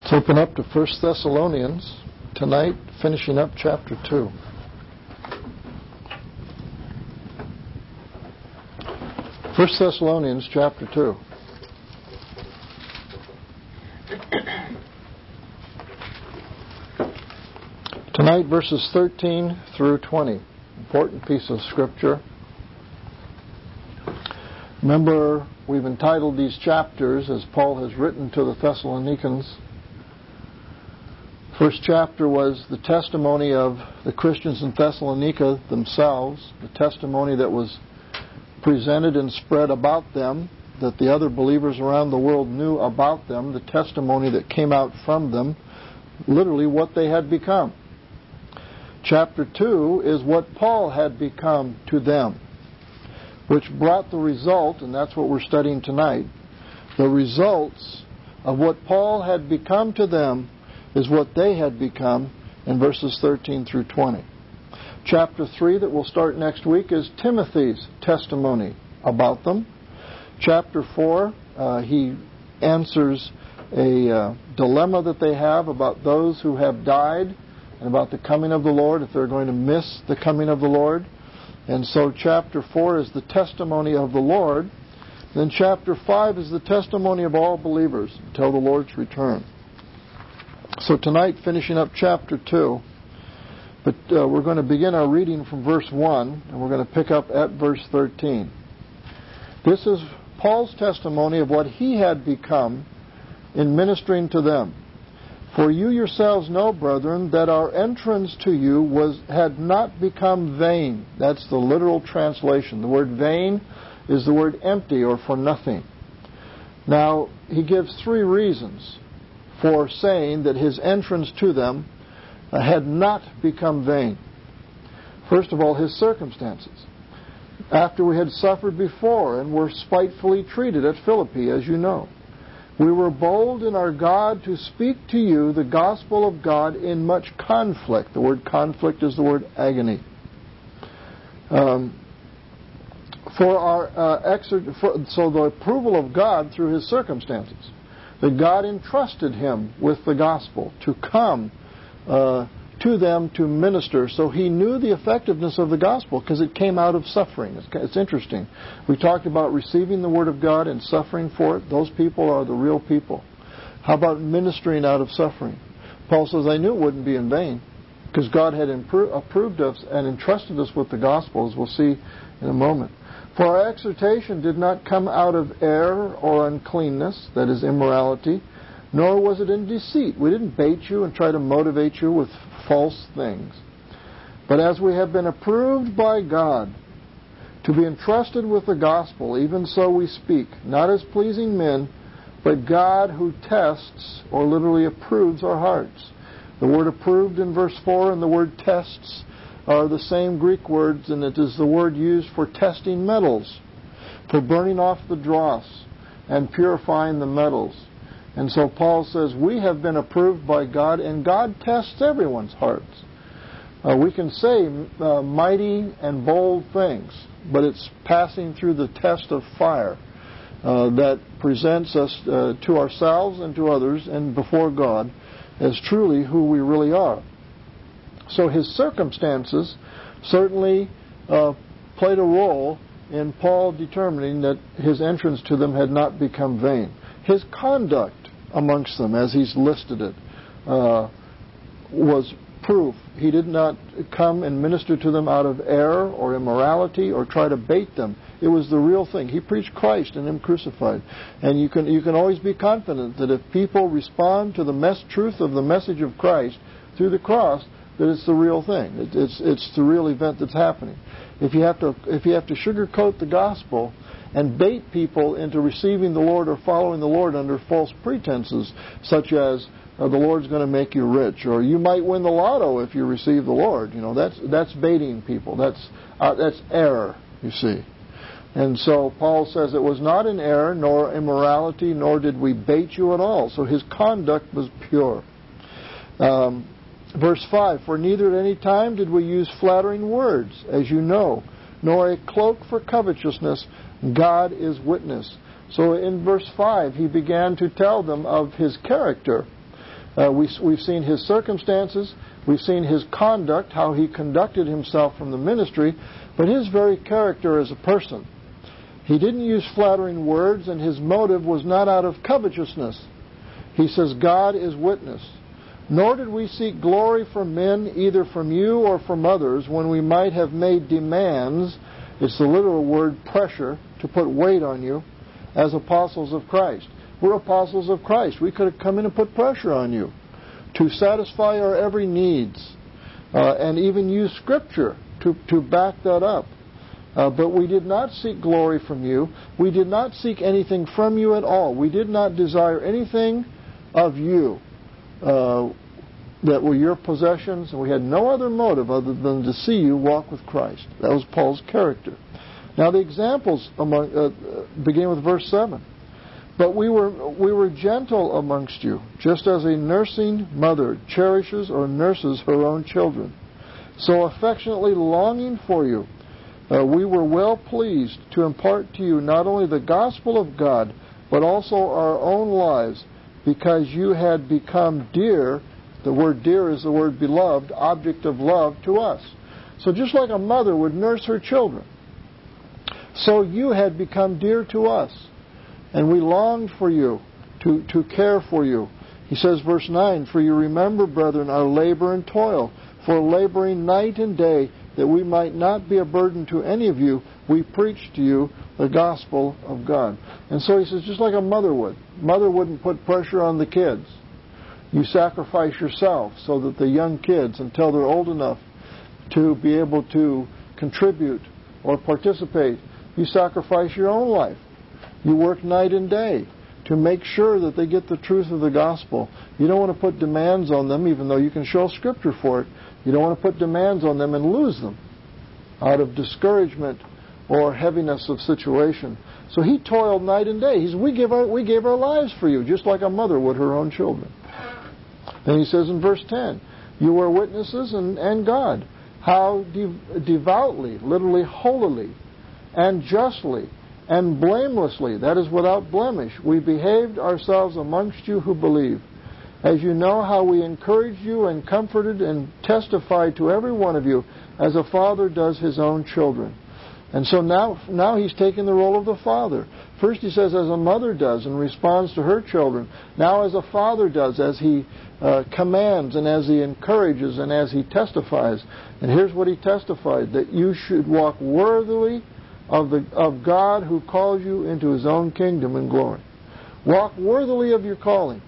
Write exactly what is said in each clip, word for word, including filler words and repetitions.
Let's open up to First Thessalonians tonight, finishing up chapter two. First Thessalonians chapter two. Tonight, verses thirteen through twenty. Important piece of scripture. Remember, we've entitled these chapters, as Paul has written to the Thessalonians. First chapter was the testimony of the Christians in Thessalonica themselves, the testimony that was presented and spread about them, that the other believers around the world knew about them, the testimony that came out from them, literally what they had become. Chapter two is what Paul had become to them, which brought the result, and that's what we're studying tonight, the results of what Paul had become to them is what they had become in verses thirteen through twenty. Chapter three that we'll start next week is Timothy's testimony about them. Chapter four, uh, he answers a uh, dilemma that they have about those who have died and about the coming of the Lord, if they're going to miss the coming of the Lord. And so chapter four is the testimony of the Lord. Then chapter five is the testimony of all believers until the Lord's return. So tonight, finishing up chapter two, but uh, we're going to begin our reading from verse one, and we're going to pick up at verse thirteen. This is Paul's testimony of what he had become in ministering to them. For you yourselves know, brethren, that our entrance to you was had not become vain. That's the literal translation. The word vain is the word empty or for nothing. Now, he gives three reasons for saying that his entrance to them uh, had not become vain. First of all, his circumstances. After we had suffered before and were spitefully treated at Philippi, as you know, we were bold in our God to speak to you the gospel of God in much conflict. The word conflict is the word agony. Um, for our uh, exer- for, so the approval of God through his circumstances, that God entrusted him with the gospel to come uh, to them to minister. So he knew the effectiveness of the gospel because it came out of suffering. It's, it's interesting. We talked about receiving the word of God and suffering for it. Those people are the real people. How about ministering out of suffering? Paul says, I knew it wouldn't be in vain because God had impro- approved us and entrusted us with the gospel, as we'll see in a moment. For our exhortation did not come out of error or uncleanness, that is immorality, nor was it in deceit. We didn't bait you and try to motivate you with false things. But as we have been approved by God to be entrusted with the gospel, even so we speak, not as pleasing men, but God who tests, or literally approves our hearts. The word approved in verse four and the word tests are the same Greek words, and it is the word used for testing metals, for burning off the dross and purifying the metals. And so Paul says, we have been approved by God, and God tests everyone's hearts. Uh, we can say uh, mighty and bold things, but it's passing through the test of fire uh, that presents us uh, to ourselves and to others and before God as truly who we really are. So his circumstances certainly uh, played a role in Paul determining that his entrance to them had not become vain. His conduct amongst them, as he's listed it, uh, was proof. He did not come and minister to them out of error or immorality or try to bait them. It was the real thing. He preached Christ and Him crucified. And you can you can always be confident that if people respond to the mes- truth of the message of Christ through the cross, that it's the real thing. It, it's it's the real event that's happening. If you have to if you have to sugarcoat the gospel and bait people into receiving the Lord or following the Lord under false pretenses, such as uh, the Lord's going to make you rich, or you might win the lotto if you receive the Lord, you know, that's that's baiting people. That's uh, that's error, you see. And so Paul says it was not in error, nor immorality, nor did we bait you at all. So his conduct was pure. Um, Verse five, for neither at any time did we use flattering words, as you know, nor a cloak for covetousness. God is witness. So in verse five, he began to tell them of his character. Uh, we, we've seen his circumstances. We've seen his conduct, how he conducted himself from the ministry, but his very character as a person. He didn't use flattering words, and his motive was not out of covetousness. He says, God is witness. Nor did we seek glory from men, either from you or from others, when we might have made demands, it's the literal word pressure, to put weight on you, as apostles of Christ. We're apostles of Christ. We could have come in and put pressure on you to satisfy our every needs, uh, and even use Scripture to, to back that up. Uh, but we did not seek glory from you. We did not seek anything from you at all. We did not desire anything of you uh, that were your possessions, and we had no other motive other than to see you walk with Christ. That was Paul's character. Now the examples among, uh, begin with verse seven. But we were we were gentle amongst you, just as a nursing mother cherishes or nurses her own children, so affectionately longing for you. Uh, we were well pleased to impart to you not only the gospel of God, but also our own lives, because you had become dear. The word dear is the word beloved, object of love to us. So just like a mother would nurse her children, so you had become dear to us. And we longed for you, to, to care for you. He says, verse nine, for you remember, brethren, our labor and toil, for laboring night and day, that we might not be a burden to any of you, we preach to you the gospel of God. And so he says, just like a mother would. Mother wouldn't put pressure on the kids. You sacrifice yourself so that the young kids, until they're old enough to be able to contribute or participate, you sacrifice your own life. You work night and day to make sure that they get the truth of the gospel. You don't want to put demands on them, even though you can show Scripture for it. You don't want to put demands on them and lose them out of discouragement or heaviness of situation. So he toiled night and day. He said, we give our, we gave our lives for you, just like a mother would her own children. Then he says in verse ten, you were witnesses and, and God, how de- devoutly, literally holily, and justly, and blamelessly, that is without blemish, we behaved ourselves amongst you who believe. As you know how we encouraged you and comforted and testified to every one of you, as a father does his own children. And so now, now he's taking the role of the father. First he says, as a mother does and responds to her children. Now as a father does, as he uh, commands and as he encourages and as he testifies. And here's what he testified, that you should walk worthily Of, the, of God who calls you into his own kingdom and glory. Walk worthily of your calling.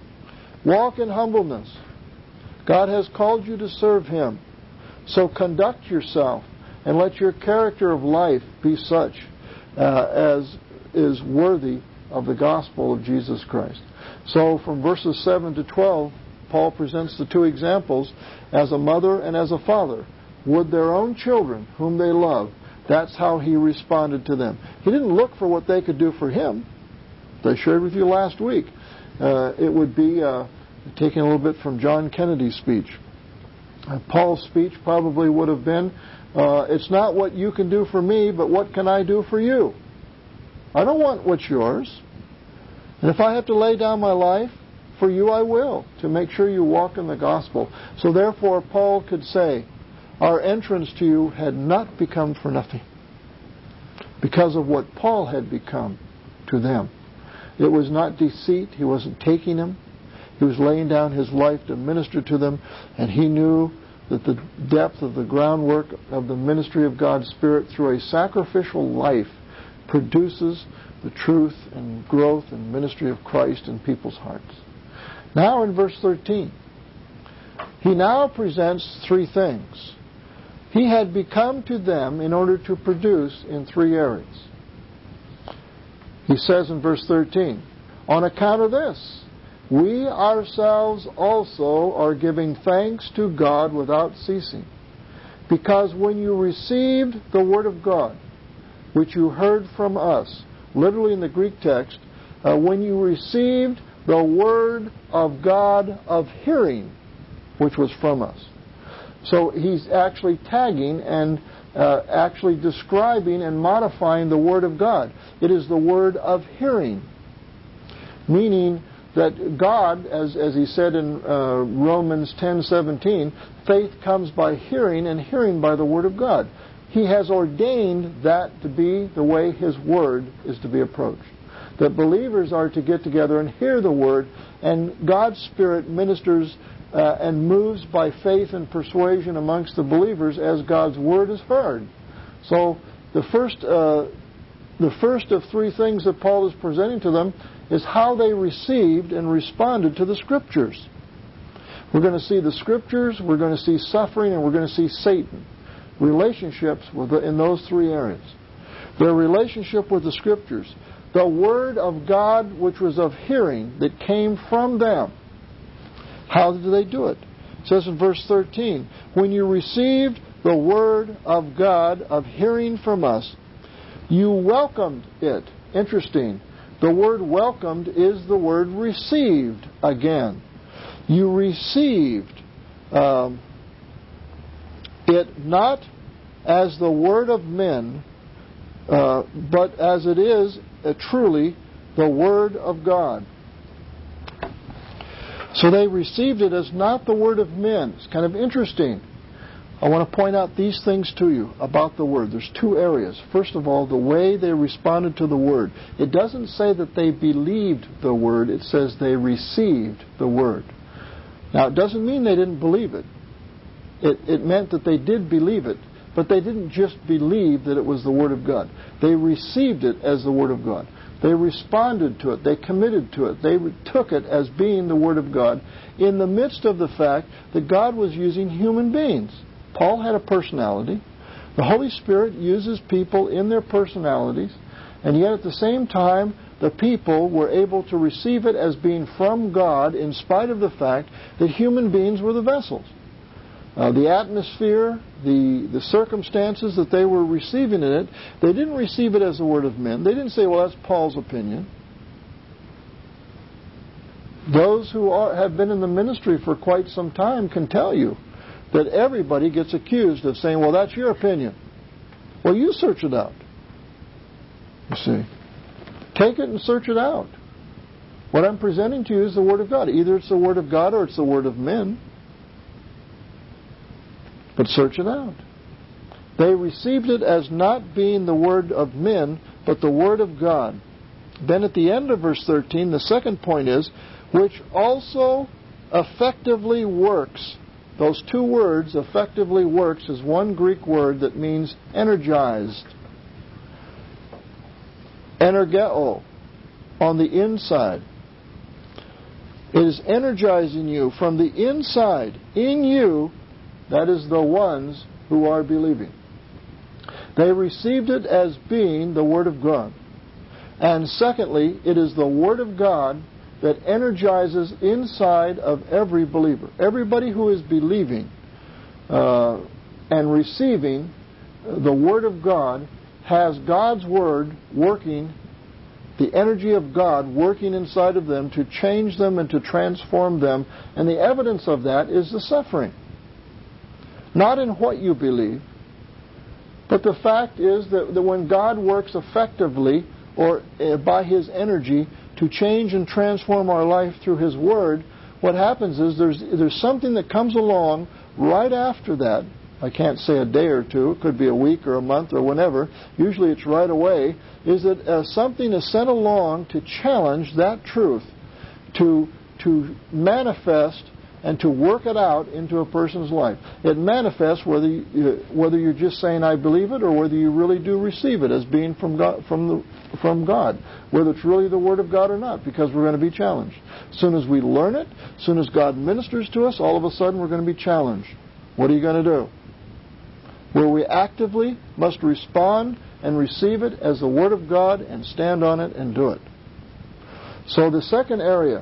Walk in humbleness. God has called you to serve him. So conduct yourself and let your character of life be such uh, as is worthy of the gospel of Jesus Christ. So from verses seven to twelve, Paul presents the two examples as a mother and as a father would their own children whom they love. That's how he responded to them. He didn't look for what they could do for him. As I shared with you last week. Uh, it would be uh, taking a little bit from John Kennedy's speech. Uh, Paul's speech probably would have been, uh, it's not what you can do for me, but what can I do for you? I don't want what's yours. And if I have to lay down my life, for you I will, to make sure you walk in the gospel. So therefore Paul could say, our entrance to you had not become for nothing because of what Paul had become to them. It was not deceit. He wasn't taking them. He was laying down his life to minister to them, and he knew that the depth of the groundwork of the ministry of God's Spirit through a sacrificial life produces the truth and growth and ministry of Christ in people's hearts. Now in verse thirteen, he now presents three things. He had become to them in order to produce in three areas. He says in verse thirteen, on account of this, we ourselves also are giving thanks to God without ceasing, because when you received the word of God, which you heard from us, literally in the Greek text, uh, when you received the word of God of hearing, which was from us. So he's actually tagging and uh, actually describing and modifying the Word of God. It is the word of hearing, meaning that God, as, as he said in uh, Romans ten seventeen, faith comes by hearing, and hearing by the Word of God. He has ordained that to be the way His Word is to be approached. That believers are to get together and hear the Word, and God's Spirit ministers uh, and moves by faith and persuasion amongst the believers as God's Word is heard. So the first, uh, the first of three things that Paul is presenting to them is how they received and responded to the Scriptures. We're going to see the Scriptures, we're going to see suffering, and we're going to see Satan. Relationships with the, in those three areas. Their relationship with the Scriptures. The Word of God, which was of hearing, that came from them. How did they do it? It says in verse thirteen, when you received the Word of God of hearing from us, you welcomed it. Interesting. The word welcomed is the word received again. You received um, it not as the word of men, uh, but as it is uh, truly the Word of God. So they received it as not the word of men. It's kind of interesting. I want to point out these things to you about the Word. There's two areas. First of all, the way they responded to the Word. It doesn't say that they believed the Word. It says they received the Word. Now, it doesn't mean they didn't believe it. It, it meant that they did believe it, but they didn't just believe that it was the Word of God. They received it as the Word of God. They responded to it. They committed to it. They took it as being the Word of God in the midst of the fact that God was using human beings. Paul had a personality. The Holy Spirit uses people in their personalities, and yet at the same time, the people were able to receive it as being from God in spite of the fact that human beings were the vessels. Uh, the atmosphere, the, the circumstances that they were receiving in it, they didn't receive it as the word of men. They didn't say, well, that's Paul's opinion. Those who are, have been in the ministry for quite some time can tell you that everybody gets accused of saying, well, that's your opinion. Well, you search it out. You see. Take it and search it out. What I'm presenting to you is the Word of God. Either it's the Word of God or it's the Word of men. But search it out. They received it as not being the Word of men, but the Word of God. Then at the end of verse thirteen, the second point is, which also effectively works. Those two words, effectively works, is one Greek word that means energized. Energeo, on the inside. It is energizing you from the inside. In you, that is the ones who are believing. They received it as being the Word of God. And secondly, it is the Word of God that energizes inside of every believer. Everybody who is believing uh, and receiving the Word of God has God's Word working, the energy of God working inside of them to change them and to transform them. And the evidence of that is the suffering. Not in what you believe, but the fact is that, that when God works effectively or uh, by His energy to change and transform our life through His Word, what happens is there's there's something that comes along right after that. I can't say a day or two. It could be a week or a month or whenever. Usually it's right away. Is that uh, something is sent along to challenge that truth, to to manifest and to work it out into a person's life. It manifests whether you, whether you're just saying I believe it or whether you really do receive it as being from God, from the from God, whether it's really the Word of God or not, because we're going to be challenged. As soon as we learn it, as soon as God ministers to us, all of a sudden we're going to be challenged. What are you going to do? Where we actively must respond and receive it as the Word of God and stand on it and do it. So the second area,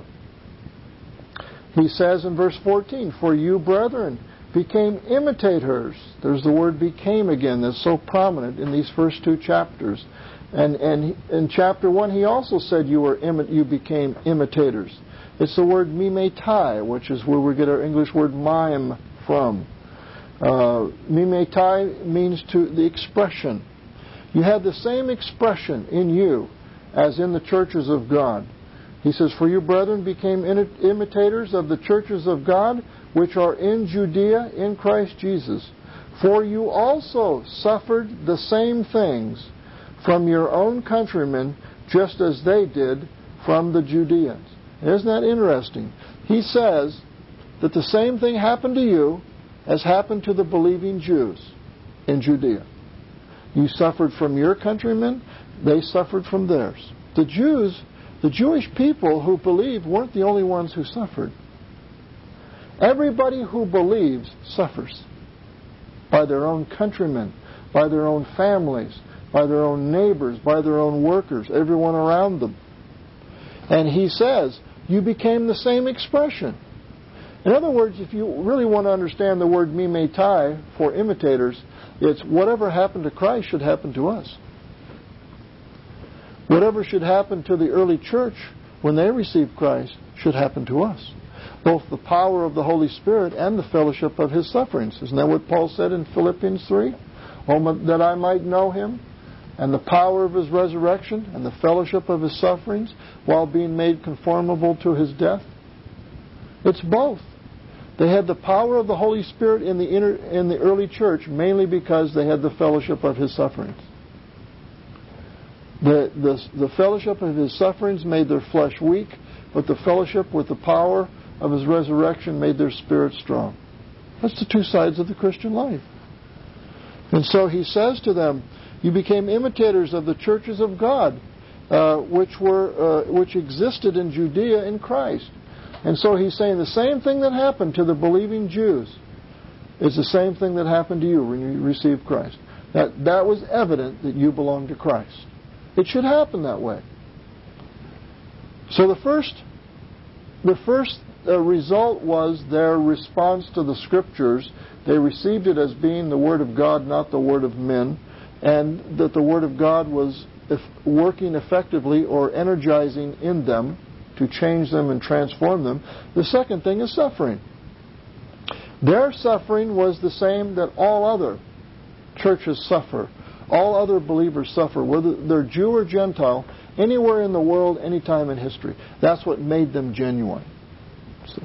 he says in verse fourteen, for you, brethren, became imitators. There's the word became again that's so prominent in these first two chapters. And and in chapter one, he also said you were imi- you became imitators. It's the word mimetai, which is where we get our English word mime from. Uh, mimetai means to the expression. You have the same expression in you as in the churches of God. He says, "For you, brethren, became imitators of the churches of God, which are in Judea in Christ Jesus. For you also suffered the same things from your own countrymen, just as they did from the Judeans." Isn't that interesting? He says that the same thing happened to you as happened to the believing Jews in Judea. You suffered from your countrymen, they suffered from theirs. The Jews, the Jewish people who believed, weren't the only ones who suffered. Everybody who believes suffers by their own countrymen, by their own families, by their own neighbors, by their own workers, everyone around them. And he says, you became the same expression. In other words, if you really want to understand the word mimetai for imitators, it's whatever happened to Christ should happen to us. Whatever should happen to the early church when they received Christ should happen to us. Both the power of the Holy Spirit and the fellowship of His sufferings. Isn't that what Paul said in Philippians three? Oh, that I might know Him and the power of His resurrection and the fellowship of His sufferings while being made conformable to His death. It's both. They had the power of the Holy Spirit in the inner, in the early church mainly because they had the fellowship of His sufferings. The, the, the fellowship of His sufferings made their flesh weak, but the fellowship with the power of His resurrection made their spirit strong. That's the two sides of the Christian life. And so He says to them, you became imitators of the churches of God, uh, which were uh, which existed in Judea in Christ. And so He's saying the same thing that happened to the believing Jews is the same thing that happened to you when you received Christ. That that was evident that you belong to Christ. It should happen that way. So the first, the first uh, result was their response to the Scriptures. They received it as being the Word of God, not the word of men, and that the Word of God was working effectively or energizing in them to change them and transform them. The second thing is suffering. Their suffering was the same that all other churches suffer. All other believers suffer, whether they're Jew or Gentile, anywhere in the world, any time in history. That's what made them genuine. See?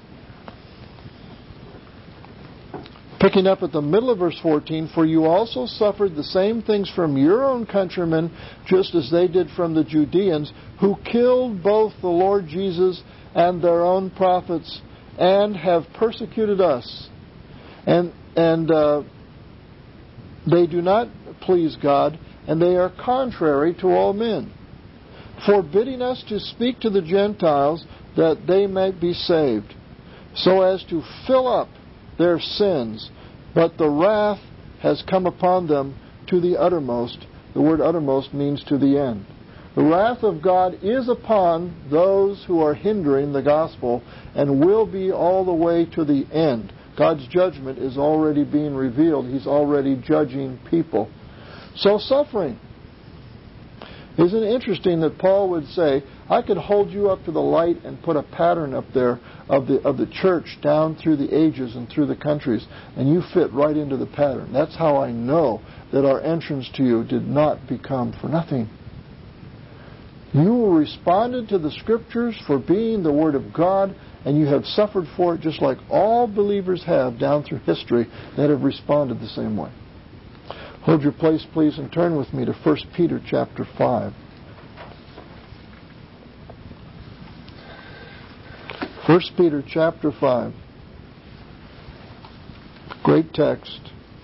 Picking up at the middle of verse fourteen, for you also suffered the same things from your own countrymen, just as they did from the Judeans, who killed both the Lord Jesus and their own prophets, and have persecuted us. And and uh, they do not please God, and they are contrary to all men, forbidding us to speak to the Gentiles that they might be saved, so as to fill up their sins. But the wrath has come upon them to the uttermost. The word uttermost means to the end. The wrath of God is upon those who are hindering the gospel and will be all the way to the end. God's judgment is already being revealed. He's already judging people. So suffering. Isn't it interesting that Paul would say, I could hold you up to the light and put a pattern up there of the of the church down through the ages and through the countries, and you fit right into the pattern. That's how I know that our entrance to you did not become for nothing. You responded to the Scriptures for being the Word of God, and you have suffered for it just like all believers have down through history that have responded the same way. Hold your place, please, and turn with me to First Peter chapter five. First Peter chapter five. Great text.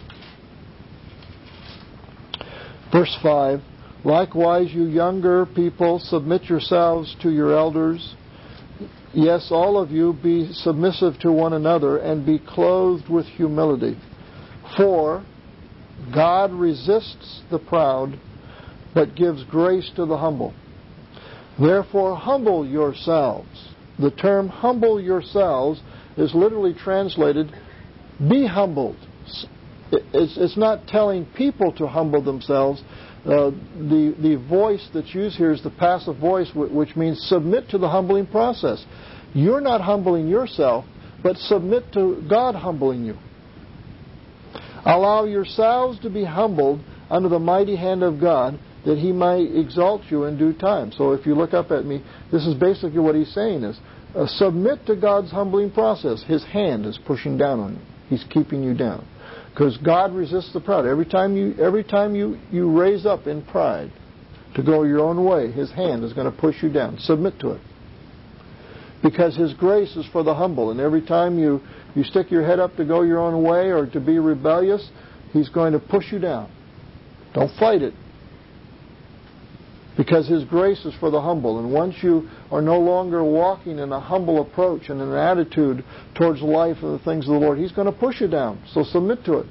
Verse five. Likewise, you younger people, submit yourselves to your elders. Yes, all of you, be submissive to one another and be clothed with humility. For God resists the proud, but gives grace to the humble. Therefore, humble yourselves. The term humble yourselves is literally translated, be humbled. It's, it's not telling people to humble themselves. Uh, the, the voice that's used here is the passive voice, which means submit to the humbling process. You're not humbling yourself, but submit to God humbling you. Allow yourselves to be humbled under the mighty hand of God, that He might exalt you in due time. So if you look up at me, this is basically what He's saying is, uh, submit to God's humbling process. His hand is pushing down on you. He's keeping you down. Because God resists the proud. Every time you every time you, you raise up in pride to go your own way, His hand is going to push you down. Submit to it. Because His grace is for the humble. And every time you, you stick your head up to go your own way or to be rebellious, He's going to push you down. Don't fight it. Because His grace is for the humble. And once you are no longer walking in a humble approach and an attitude towards life and the things of the Lord, He's going to push you down. So submit to it.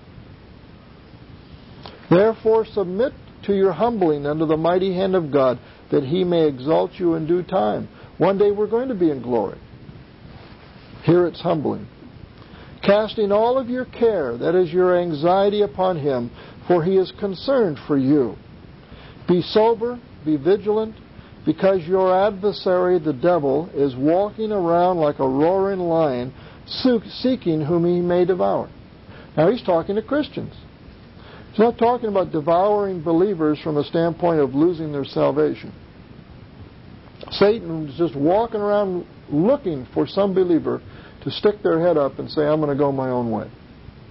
Therefore submit to your humbling under the mighty hand of God, that He may exalt you in due time. One day we're going to be in glory. Here it's humbling. Casting all of your care, that is your anxiety, upon Him, for He is concerned for you. Be sober, be vigilant, because your adversary, the devil, is walking around like a roaring lion, seeking whom he may devour. Now he's talking to Christians. He's not talking about devouring believers from a standpoint of losing their salvation. Satan is just walking around looking for some believer to stick their head up and say, I'm going to go my own way.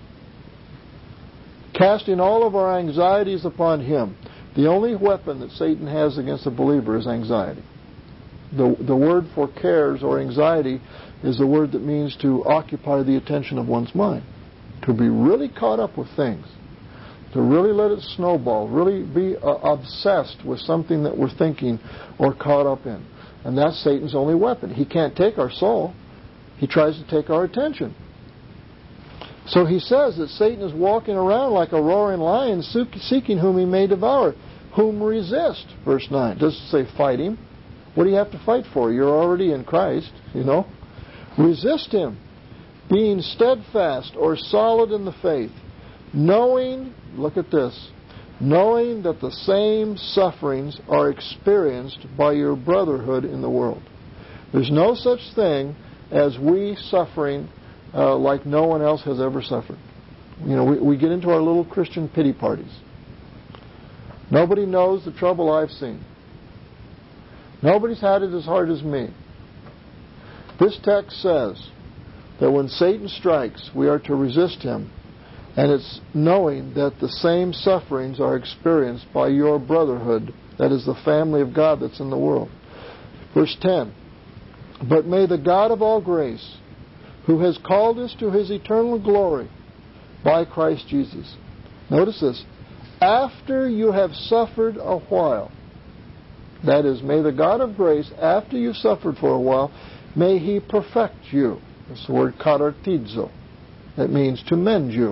Casting all of our anxieties upon Him. The only weapon that Satan has against a believer is anxiety. The, the word for cares or anxiety is the word that means to occupy the attention of one's mind. To be really caught up with things. To really let it snowball. Really be uh, obsessed with something that we're thinking or caught up in. And that's Satan's only weapon. He can't take our soul. He tries to take our attention. So he says that Satan is walking around like a roaring lion, seeking whom he may devour. Whom resist, verse nine. It doesn't say fight him. What do you have to fight for? You're already in Christ, you know. Resist him, being steadfast or solid in the faith, knowing, look at this, knowing that the same sufferings are experienced by your brotherhood in the world. There's no such thing as we suffering uh, like no one else has ever suffered. You know, we, we get into our little Christian pity parties. Nobody knows the trouble I've seen. Nobody's had it as hard as me. This text says that when Satan strikes, we are to resist him. And it's knowing that the same sufferings are experienced by your brotherhood, that is the family of God that's in the world. Verse ten. But may the God of all grace, who has called us to His eternal glory by Christ Jesus. Notice this. After you have suffered a while, that is, may the God of grace, after you've suffered for a while, may He perfect you. That's the word katartizo. That means to mend you.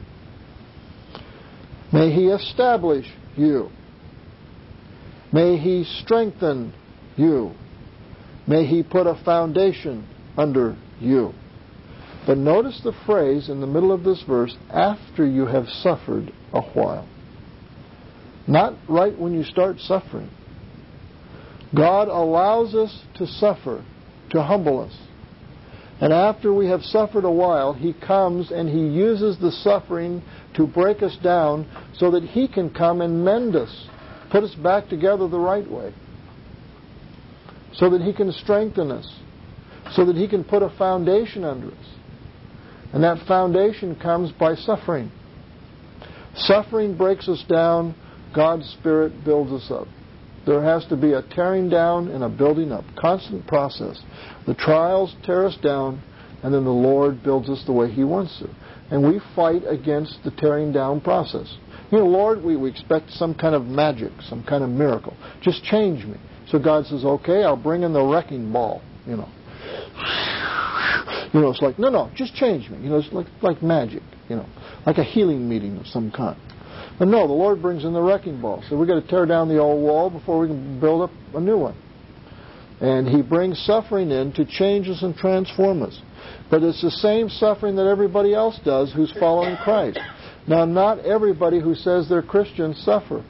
May He establish you. May He strengthen you. May He put a foundation under you. But notice the phrase in the middle of this verse, after you have suffered a while. Not right when you start suffering. God allows us to suffer, to humble us. And after we have suffered a while, He comes and He uses the suffering to break us down so that He can come and mend us, put us back together the right way. So that He can strengthen us. So that He can put a foundation under us. And that foundation comes by suffering. Suffering breaks us down. God's Spirit builds us up. There has to be a tearing down and a building up. Constant process. The trials tear us down, and then the Lord builds us the way He wants to. And we fight against the tearing down process. You know, Lord, we, we expect some kind of magic, some kind of miracle. Just change me. So God says, okay, I'll bring in the wrecking ball, you know. You know, it's like, no, no, just change me. You know, it's like like magic, you know, like a healing meeting of some kind. But no, the Lord brings in the wrecking ball. So we've got to tear down the old wall before we can build up a new one. And He brings suffering in to change us and transform us. But it's the same suffering that everybody else does who's following Christ. Now, not everybody who says they're Christians suffer.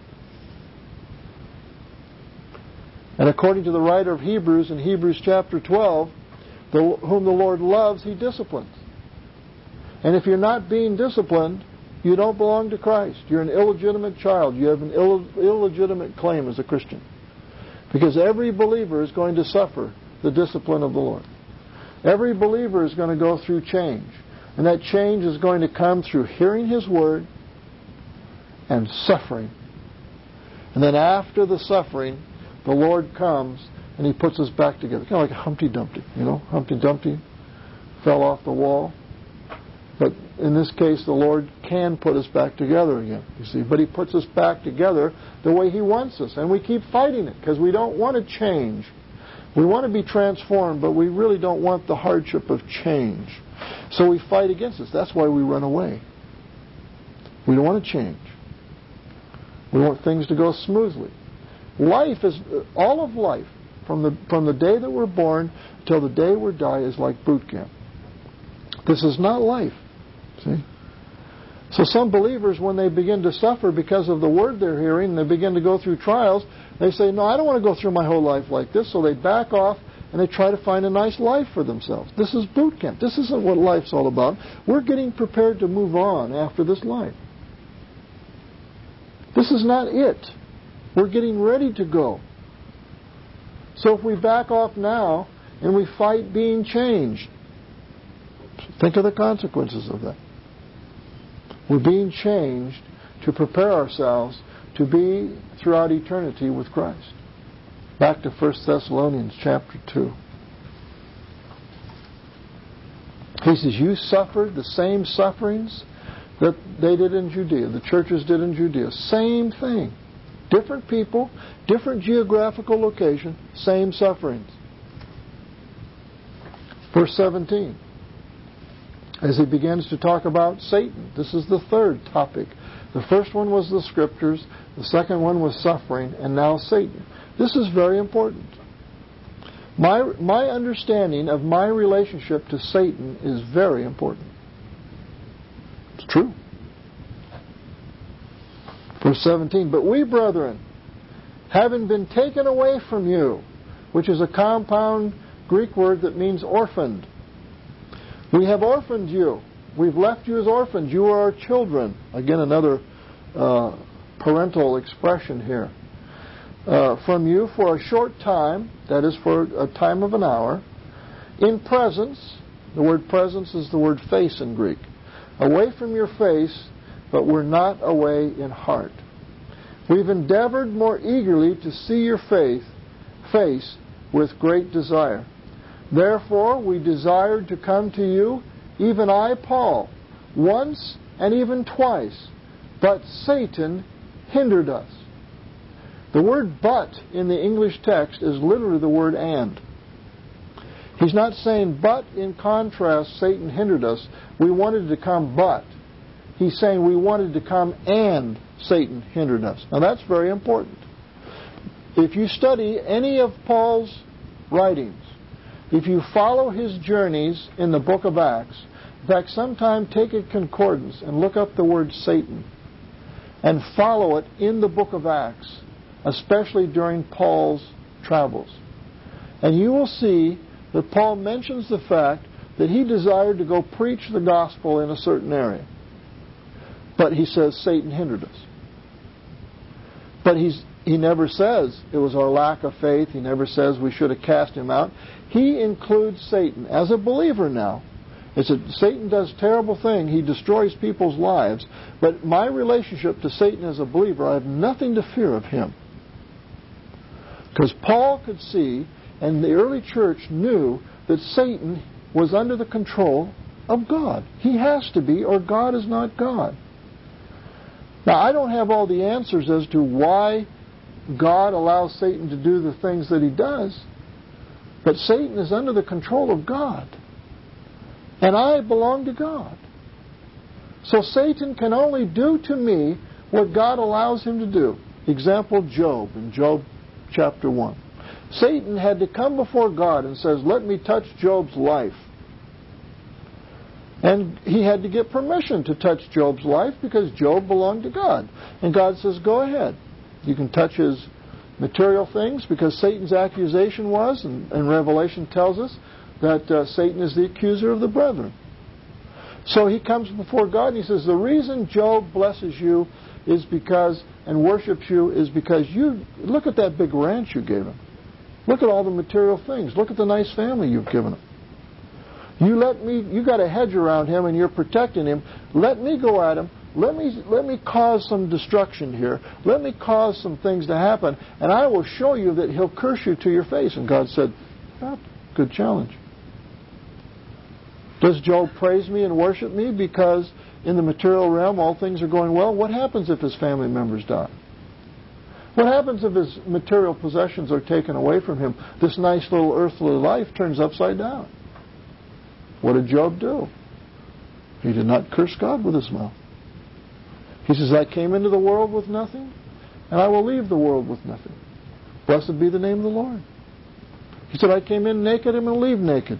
And according to the writer of Hebrews in Hebrews chapter twelve, the, whom the Lord loves, He disciplines. And if you're not being disciplined, you don't belong to Christ. You're an illegitimate child. You have an Ill- illegitimate claim as a Christian. Because every believer is going to suffer the discipline of the Lord. Every believer is going to go through change. And that change is going to come through hearing His Word and suffering. And then after the suffering, the Lord comes and He puts us back together. Kind of like a Humpty Dumpty, you know? Humpty Dumpty fell off the wall. But in this case, the Lord can put us back together again, you see. But He puts us back together the way He wants us. And we keep fighting it because we don't want to change. We want to be transformed, but we really don't want the hardship of change. So we fight against this. That's why we run away. We don't want to change. We want things to go smoothly. Life is, all of life, from the from the day that we're born till the day we die, is like boot camp. This is not life. See? So some believers, when they begin to suffer because of the word they're hearing, and they begin to go through trials, they say, no, I don't want to go through my whole life like this. So they back off and they try to find a nice life for themselves. This is boot camp. This isn't what life's all about. We're getting prepared to move on after this life. This is not it. We're getting ready to go. So if we back off now and we fight being changed, think of the consequences of that. We're being changed to prepare ourselves to be throughout eternity with Christ. Back to First Thessalonians chapter two. He says, you suffered the same sufferings that they did in Judea, the churches did in Judea. Same thing. Different people, different geographical location, same sufferings. Verse seventeen. As he begins to talk about Satan. This is the third topic. The first one was the Scriptures. The second one was suffering. And now Satan. This is very important. My, my understanding of my relationship to Satan is very important. It's true. Verse seventeen. But we, brethren, having been taken away from you, which is a compound Greek word that means orphaned. We have orphaned you. We've left you as orphans. You are our children. Again, another uh, parental expression here. Uh, from you for a short time, that is for a time of an hour, in presence, the word presence is the word face in Greek. Away from your face, but we're not away in heart. We've endeavored more eagerly to see your faith, face with great desire. Therefore, we desired to come to you, even I, Paul, once and even twice, but Satan hindered us. The word but in the English text is literally the word and. He's not saying but in contrast, Satan hindered us. We wanted to come but. He's saying we wanted to come and Satan hindered us. Now that's very important. If you study any of Paul's writings, if you follow his journeys in the book of Acts, in fact, sometime take a concordance and look up the word Satan and follow it in the book of Acts, especially during Paul's travels. And you will see that Paul mentions the fact that he desired to go preach the gospel in a certain area. But he says Satan hindered us. But he's He never says it was our lack of faith. He never says we should have cast him out. He includes Satan as a believer now. It's a, Satan does terrible things. He destroys people's lives. But my relationship to Satan as a believer, I have nothing to fear of him. Because Paul could see, and the early church knew, that Satan was under the control of God. He has to be, or God is not God. Now, I don't have all the answers as to why God allows Satan to do the things that he does, but Satan is under the control of God. And I belong to God. So Satan can only do to me what God allows him to do. Example, Job, in Job chapter one. Satan had to come before God and says, let me touch Job's life. And he had to get permission to touch Job's life because Job belonged to God. And God says, go ahead. You can touch his material things because Satan's accusation was, and, and Revelation tells us, that uh, Satan is the accuser of the brethren. So he comes before God and he says, the reason Job blesses you is because, and worships you, is because you, look at that big ranch you gave him. Look at all the material things. Look at the nice family you've given him. You let me, you got a hedge around him and you're protecting him. Let me go at him. Let me, let me cause some destruction here. Let me cause some things to happen, and I will show you that he'll curse you to your face. And God said, oh, good challenge. Does Job praise me and worship me because in the material realm all things are going well? What happens if his family members die? What happens if his material possessions are taken away from him? This nice little earthly life turns upside down. What did Job do? He did not curse God with his mouth. He says, I came into the world with nothing, and I will leave the world with nothing. Blessed be the name of the Lord. He said, I came in naked and will leave naked.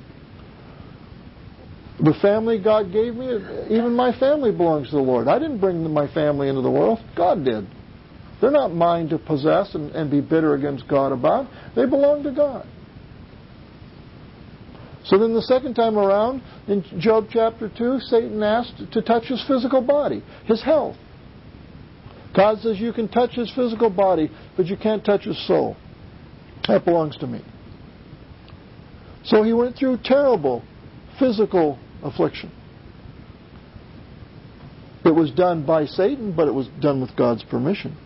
The family God gave me, even my family belongs to the Lord. I didn't bring my family into the world. God did. They're not mine to possess and, and be bitter against God about. They belong to God. So then the second time around, in Job chapter two, Satan asked to touch his physical body, his health. God says you can touch his physical body, but you can't touch his soul. That belongs to me. So he went through terrible physical affliction. It was done by Satan, but it was done with God's permission.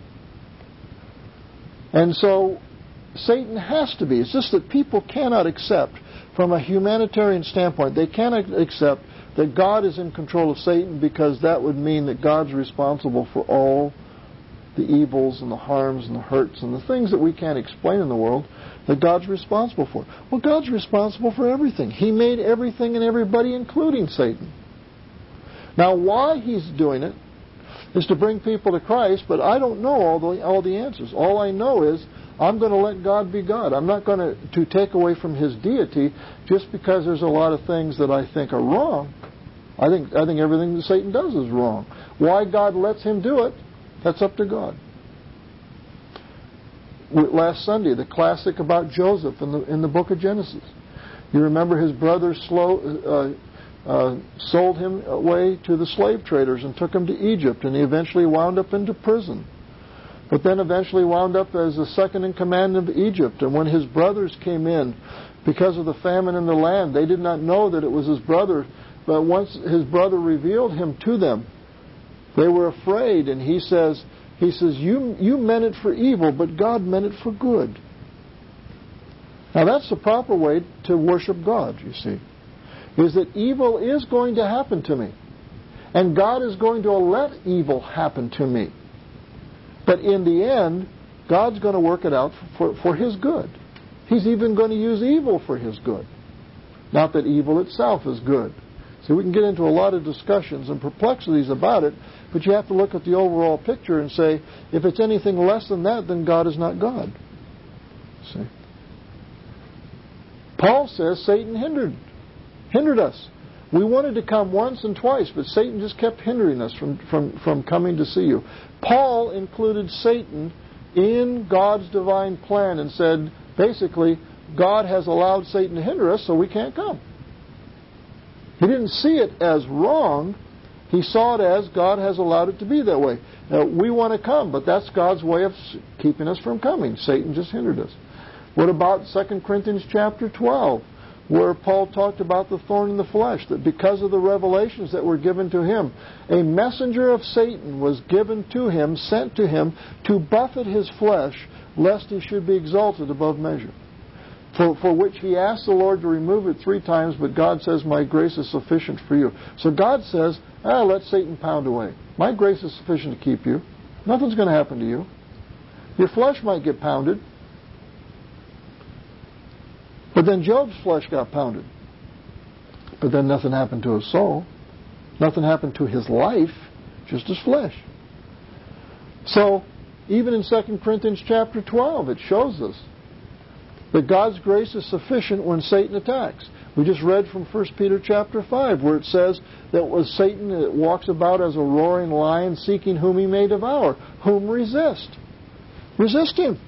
And so Satan has to be. It's just that people cannot accept, from a humanitarian standpoint, they cannot accept that God is in control of Satan, because that would mean that God's responsible for all the evils and the harms and the hurts and the things that we can't explain in the world, that God's responsible for. Well, God's responsible for everything. He made everything and everybody, including Satan. Now, why he's doing it is to bring people to Christ, but I don't know all the, all the answers. All I know is I'm going to let God be God. I'm not going to, to take away from his deity just because there's a lot of things that I think are wrong. I think I think everything that Satan does is wrong. Why God lets him do it, that's up to God. Last Sunday, the classic about Joseph in the in the book of Genesis. You remember his brothers slow, uh, uh, sold him away to the slave traders and took him to Egypt, and he eventually wound up into prison. But then eventually wound up as the second in command of Egypt. And when his brothers came in, because of the famine in the land, they did not know that it was his brother. But once his brother revealed him to them, they were afraid. And he says, he says, you, you meant it for evil, but God meant it for good. Now that's the proper way to worship God, you see, is that evil is going to happen to me. And God is going to let evil happen to me. But in the end, God's going to work it out for, for his good. He's even going to use evil for his good. Not that evil itself is good. So we can get into a lot of discussions and perplexities about it, but you have to look at the overall picture and say, if it's anything less than that, then God is not God. See? Paul says Satan hindered, hindered us. We wanted to come once and twice, but Satan just kept hindering us from, from, from coming to see you. Paul included Satan in God's divine plan and said, basically, God has allowed Satan to hinder us, so we can't come. He didn't see it as wrong. He saw it as God has allowed it to be that way. Now, we want to come, but that's God's way of keeping us from coming. Satan just hindered us. What about Second Corinthians chapter twelve, where Paul talked about the thorn in the flesh, that because of the revelations that were given to him, a messenger of Satan was given to him, sent to him, to buffet his flesh, lest he should be exalted above measure. For, for which he asked the Lord to remove it three times, but God says, my grace is sufficient for you. So God says, ah, let Satan pound away. My grace is sufficient to keep you. Nothing's going to happen to you. Your flesh might get pounded. But then Job's flesh got pounded. But then nothing happened to his soul. Nothing happened to his life, just his flesh. So, even in Second Corinthians chapter twelve, it shows us that God's grace is sufficient when Satan attacks. We just read from First Peter chapter five, where it says that was Satan that walks about as a roaring lion, seeking whom he may devour. Whom resist? Resist him.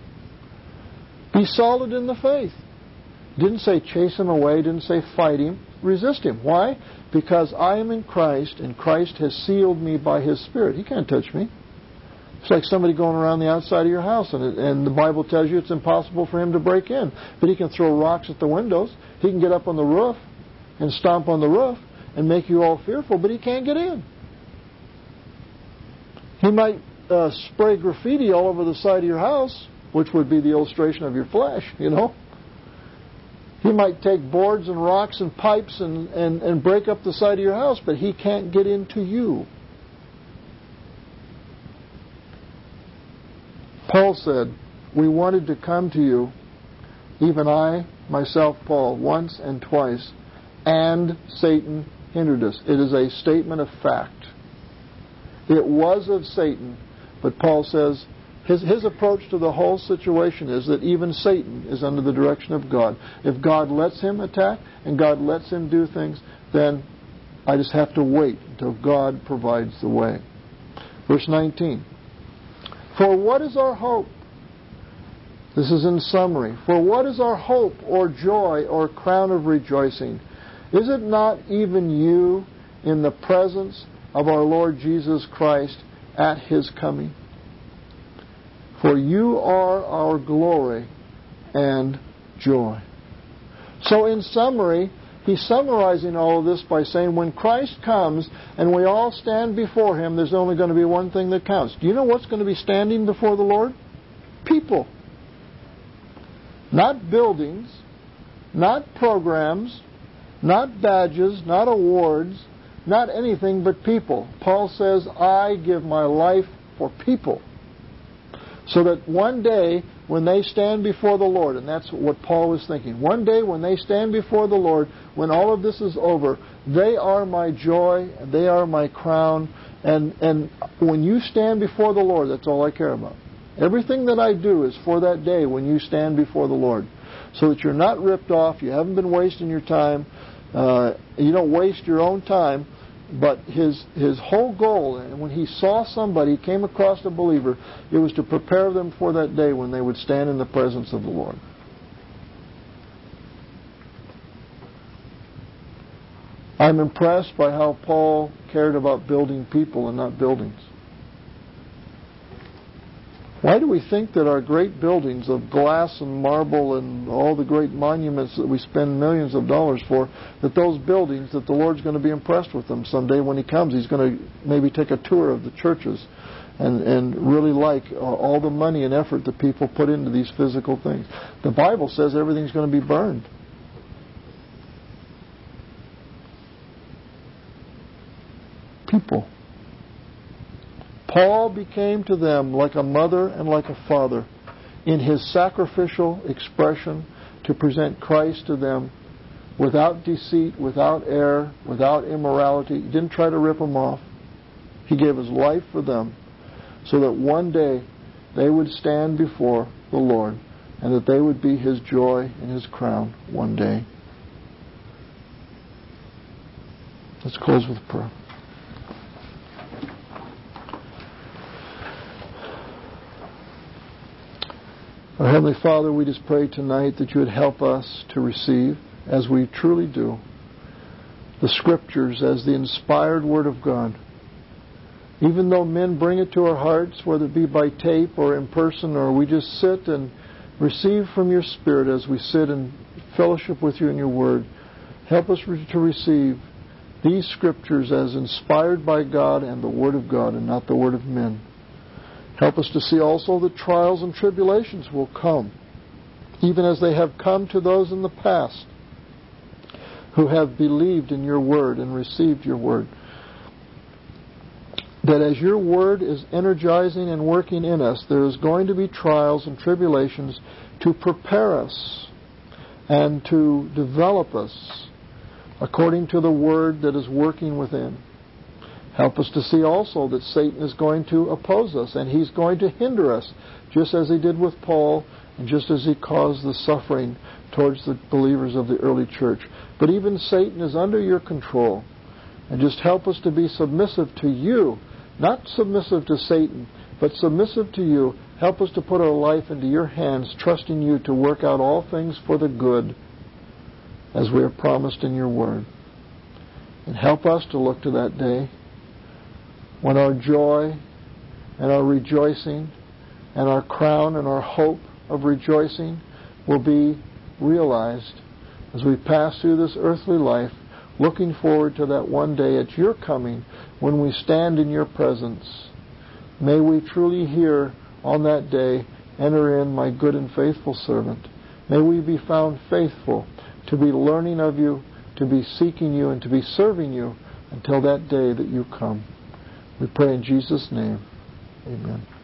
Be solid in the faith. Didn't say chase him away, didn't say fight him. resist him. Why? Because I am in Christ, and Christ has sealed me by His Spirit. He can't touch me. It's like somebody going around the outside of your house, and, it, and the Bible tells you it's impossible for him to break in. But he can throw rocks at the windows. He can get up on the roof and stomp on the roof and make you all fearful, but he can't get in. He might uh, spray graffiti all over the side of your house, which would be the illustration of your flesh, you know. He might take boards and rocks and pipes and, and, and break up the side of your house, but he can't get into you. Paul said, we wanted to come to you, even I, myself, Paul, once and twice, and Satan hindered us. It is a statement of fact. It was of Satan, but Paul says his, his approach to the whole situation is that even Satan is under the direction of God. If God lets him attack and God lets him do things, then I just have to wait until God provides the way. Verse nineteen. For what is our hope? This is in summary. For what is our hope or joy or crown of rejoicing? Is it not even you in the presence of our Lord Jesus Christ at His coming? For you are our glory and joy. So in summary, he's summarizing all of this by saying when Christ comes and we all stand before Him, there's only going to be one thing that counts. Do you know what's going to be standing before the Lord? People. Not buildings, not programs, not badges, not awards, not anything but people. Paul says, I give my life for people. So that one day when they stand before the Lord, and that's what Paul was thinking, one day when they stand before the Lord, when all of this is over, they are my joy, they are my crown, and, and when you stand before the Lord, that's all I care about. Everything that I do is for that day when you stand before the Lord. So that you're not ripped off, you haven't been wasting your time, uh, you don't waste your own time. But his his whole goal, and when he saw somebody, came across a believer, it was to prepare them for that day when they would stand in the presence of the Lord. I'm impressed by how Paul cared about building people and not buildings. Why do we think that our great buildings of glass and marble and all the great monuments that we spend millions of dollars for, that those buildings, that the Lord's going to be impressed with them someday when He comes? He's going to maybe take a tour of the churches and, and really like all the money and effort that people put into these physical things. The Bible says everything's going to be burned. People. Paul became to them like a mother and like a father in his sacrificial expression to present Christ to them without deceit, without error, without immorality. He didn't try to rip them off. He gave His life for them so that one day they would stand before the Lord and that they would be His joy and His crown one day. Let's close with prayer. Our Heavenly Father, we just pray tonight that You would help us to receive, as we truly do, the Scriptures as the inspired Word of God. Even though men bring it to our hearts, whether it be by tape or in person, or we just sit and receive from Your Spirit as we sit in fellowship with You in Your Word, help us to receive these Scriptures as inspired by God and the Word of God and not the Word of men. Help us to see also that trials and tribulations will come, even as they have come to those in the past who have believed in Your Word and received Your Word. That as Your Word is energizing and working in us, there is going to be trials and tribulations to prepare us and to develop us according to the Word that is working within. Help us to see also that Satan is going to oppose us and he's going to hinder us, just as he did with Paul and just as he caused the suffering towards the believers of the early church. But even Satan is under Your control. And just help us to be submissive to You, not submissive to Satan, but submissive to You. Help us to put our life into Your hands, trusting You to work out all things for the good as we are promised in your word. And help us to look to that day when our joy and our rejoicing and our crown and our hope of rejoicing will be realized as we pass through this earthly life, looking forward to that one day at your coming when we stand in your presence. May we truly hear on that day, enter in, my good and faithful servant. May we be found faithful to be learning of you, to be seeking you, and to be serving you until that day that you come. We pray in Jesus' name. Amen.